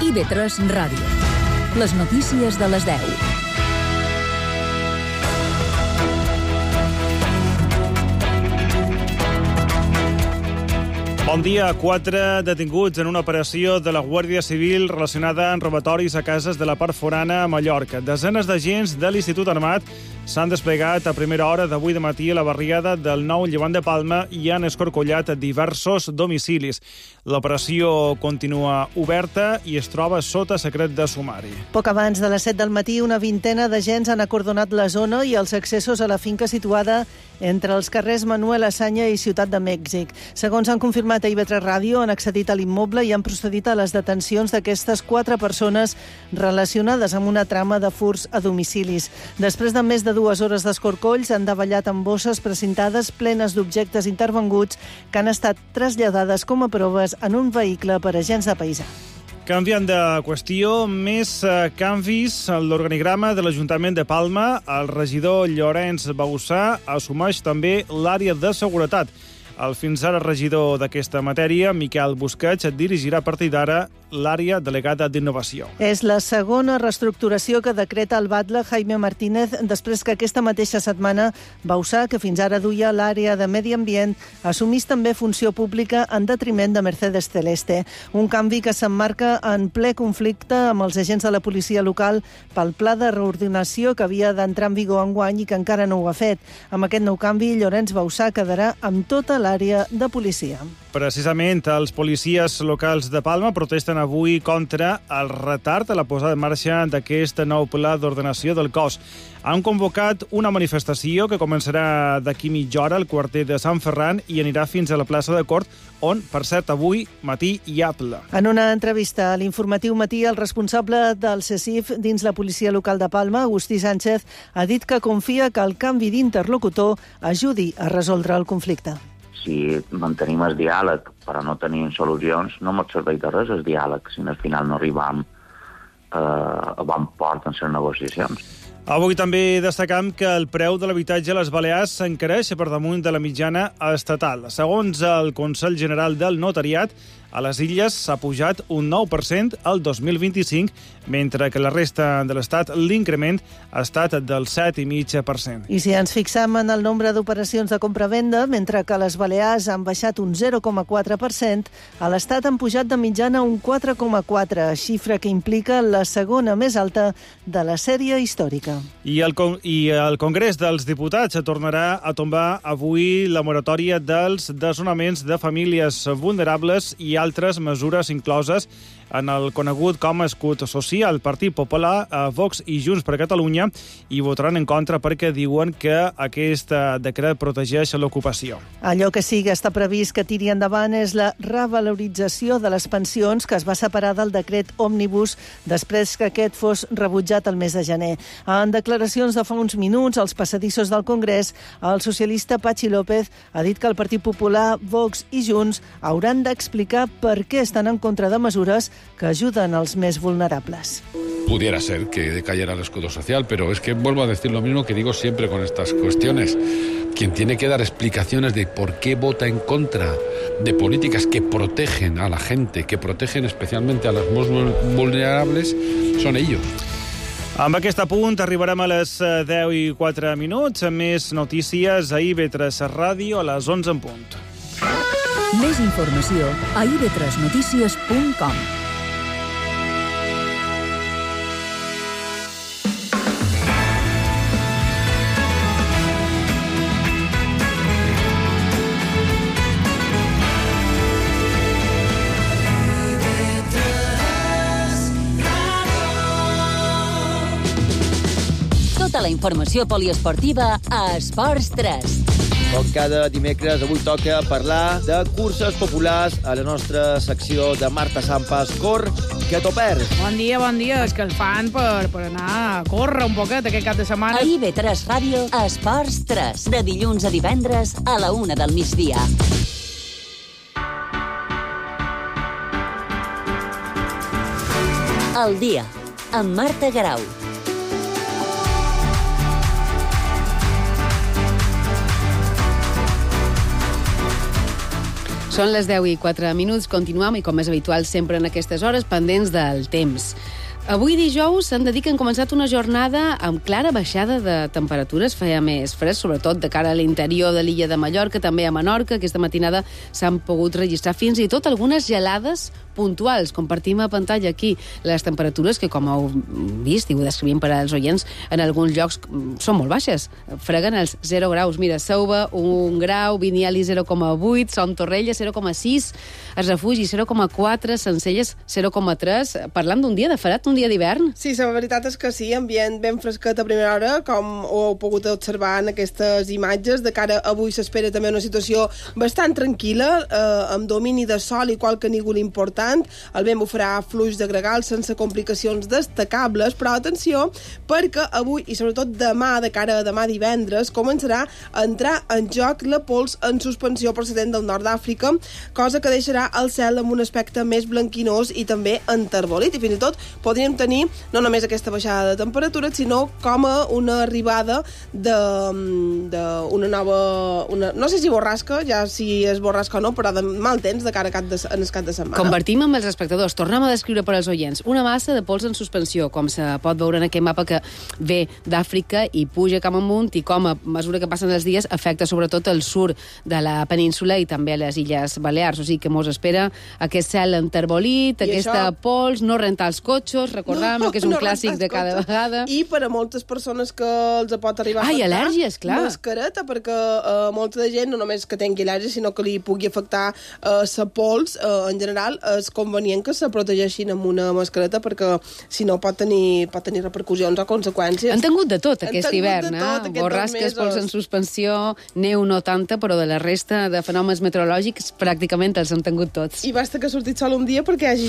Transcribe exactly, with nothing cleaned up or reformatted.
I V tres Ràdio. Les notícies de les deu. Bon dia. Quatre detinguts en una operació de la Guàrdia Civil relacionada amb robatoris a cases de la part forana a Mallorca. Desenes d'agents de l'Institut Armat s'han desplegat a primera hora d'avui de matí a la barriada del Nou Llevant de Palma i han escorcollat diversos domicilis. L'operació continua oberta i es troba sota secret de sumari. Poc abans de les set del matí, una vintena d'agents han acordonat la zona i els accessos a la finca situada entre els carrers Manuel Azaña i Ciutat de Mèxic. Segons han confirmat a I V tres Ràdio, han accedit a l'immoble i han procedit a les detencions d'aquestes quatre persones relacionades amb una trama de furts a domicilis. Després de més de dues hores d'escorcolls, han davallat amb bosses precintades plenes d'objectes intervenguts que han estat traslladades com a proves en un vehicle per agents de paisà. Canviant de qüestió, més eh, canvis en l'organigrama de l'Ajuntament de Palma. El regidor Llorenç Bauçà assumeix també l'àrea de seguretat. El fins ara regidor d'aquesta matèria, Miquel Busquets, dirigirà a partir d'ara l'àrea delegada d'innovació. És la segona reestructuració que decreta el batlle Jaime Martínez després que aquesta mateixa setmana Bauçà, que fins ara duia l'àrea de Medi Ambient, assumís també funció pública en detriment de Mercedes Celeste. Un canvi que s'emmarca en ple conflicte amb els agents de la policia local pel pla de reordinació que havia d'entrar en vigor enguany i que encara no ho ha fet. Amb aquest nou canvi, Llorenç Bauçà quedarà amb tota l'àrea de policia. Precisament, els policies locals de Palma protesten avui contra el retard a la posada en marxa d'aquest nou pla d'ordenació del cos. Han convocat una manifestació que començarà d'aquí mitja hora al quarter de Sant Ferran i anirà fins a la plaça de Cort, on, per cert, avui matí hi ha pla. En una entrevista a l'Informatiu Matí, el responsable del C E C I F dins la policia local de Palma, Agustí Sánchez, ha dit que confia que el canvi d'interlocutor ajudi a resoldre el conflicte. Si mantenim el diàleg però no tenim solucions, no ens serveix de res el diàleg si al final no arribam eh, a bon port en les negociacions. Avui també destacam que el preu de l'habitatge a les Balears s'encareix per damunt de la mitjana estatal. Segons el Consell General del Notariat, a les Illes s'ha pujat un nou per cent el dos mil vint-i-cinc, mentre que la resta de l'Estat l'increment ha estat del set coma cinc per cent. I si ens fixam en el nombre d'operacions de compra-venda, mentre que les Balears han baixat un zero coma quatre per cent, a l'Estat han pujat de mitjana un quatre coma quatre per cent, xifra que implica la segona més alta de la sèrie històrica. I el, I el Congrés dels Diputats tornarà a tombar avui la moratòria dels desnonaments de famílies vulnerables i altres mesures incloses en el conegut com a escut social. Partit Popular, Vox i Junts per Catalunya hi votaran en contra perquè diuen que aquest decret protegeix l'ocupació. Allò que sí que està previst que tiri endavant és la revalorització de les pensions que es va separar del decret Òmnibus després que aquest fos rebutjat el mes de gener. En declaracions de fa uns minuts als passadissos del Congrés, el socialista Patxi López ha dit que el Partit Popular, Vox i Junts hauran d'explicar per què estan en contra de mesures que ayuden a los más vulnerables. Pudiera ser que decayera el escudo social, pero es que vuelvo a decir lo mismo que digo siempre con estas cuestiones. Quien tiene que dar explicaciones de por qué vota en contra de políticas que protegen a la gente, que protegen especialmente a los más vulnerables, son ellos. Amb aquest apunt arribarem a les deu i quatre minuts. Més notícies a I V tres Ràdio a les onze en punt. Més informació a i v tres notícies punt com. Tota la informació poliesportiva a Esports tres. Com cada dimecres, avui toca parlar de curses populars a la nostra secció de Marta Sampas. Cor, que t'ho perds. Bon dia, bon dia. És que el fan per, per anar a córrer un poquet aquest cap de setmana. A I V tres Ràdio, a Esports tres, de dilluns a divendres a la una del migdia. El dia, amb Marta Garau. Són les deu i quatre minuts, continuem i com és habitual sempre en aquestes hores pendents del temps. Avui dijous s'han de dir que han començat una jornada amb clara baixada de temperatures, feia més fresc, sobretot de cara a l'interior de l'illa de Mallorca, també a Menorca. Aquesta matinada s'han pogut registrar fins i tot algunes gelades puntuals. Compartim a pantalla aquí les temperatures que, com heu vist i ho descrivim per als oients, en alguns llocs són molt baixes. Freguen els zero graus. Mira, Sauva, un grau, Viniali, zero coma vuit, Som Torrella, zero coma sis, es Refugi, zero coma quatre, Sencelles, zero coma tres. Parlant d'un dia de fred, un dia d'hivern. Sí, la veritat és que sí, ambient ben fresquet a primera hora, com ho heu pogut observar en aquestes imatges. De cara a avui s'espera també una situació bastant tranquil·la, eh, amb domini de sol i qualque nígol important. El vent bufarà fluix de gregal sense complicacions destacables, però atenció, perquè avui i sobretot demà, de cara a demà divendres, començarà a entrar en joc la pols en suspensió procedent del nord d'Àfrica, cosa que deixarà el cel amb un aspecte més blanquinós i també enterbolit, i fins i tot podríem tenir no només aquesta baixada de temperatura, sinó com a una arribada d'una nova... Una, no sé si borrasca, ja si és borrasca o no, però de mal temps de cara a cap de, en el cap de setmana. Compartim amb els espectadors, tornem a descriure per als oients una massa de pols en suspensió, com se pot veure en aquest mapa que ve d'Àfrica i puja cap amunt i com a mesura que passen els dies afecta sobretot el sud de la península i també a les Illes Balears. O sigui que mos espera aquest cel enterbolit, I aquesta això... pols, no rentar els cotxos, recordem no, que és un no clàssic de cada cotxos. Vegada. I per a moltes persones que els pot arribar Ai, a afectar... al·lèrgies, clar. Mascareta, perquè uh, molta de gent no només que tingui al·lèrgia, sinó que li pugui afectar uh, la pols, uh, en general, és convenient que se protegeixin amb una mascareta, perquè si no pot tenir, pot tenir repercussions o conseqüències. Han tingut de tot aquest hivern, de tot, eh? Borrasques, pols en suspensió, neu no tanta, però de la resta de fenòmens meteorològics pràcticament els han tingut tots. I basta que ha sortit sol un dia perquè hi hagi